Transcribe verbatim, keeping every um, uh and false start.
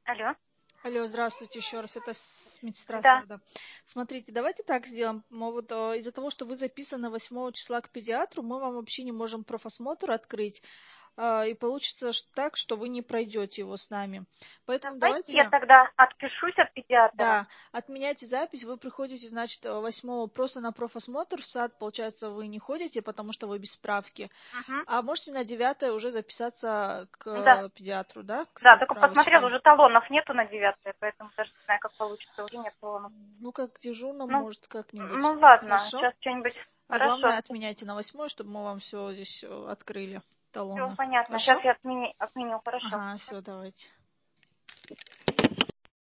Алло. Алло, здравствуйте еще раз, это с- медсестра Да. Сада. Смотрите, давайте так сделаем. Мы вот, э, из-за того, что вы записаны восьмого числа к педиатру, мы вам вообще не можем профосмотр открыть, э, и получится ш- так, что вы не пройдете его с нами. Поэтому Давайте я давайте, тогда отпишусь от педиатра. да, отменяйте запись, вы приходите, значит, э, восьмого просто на профосмотр в сад, получается, вы не ходите, потому что вы без справки, Угу. а можете на девятое уже записаться к Да. э, педиатру, да, к- Да, со только посмотрел, справочкой. уже талонов нету на девятое, поэтому даже не знаю, как получится. Уже нет талонов. Ну, как дежурно, Ну, может, как-нибудь. ну ладно, Хорошо? сейчас что-нибудь. А главное, Хорошо. отменяйте на восьмой, чтобы мы вам все здесь э, открыли, Все талоны. понятно. Сейчас Хорошо? я отмени, отменю. Хорошо. Ага, все, давайте.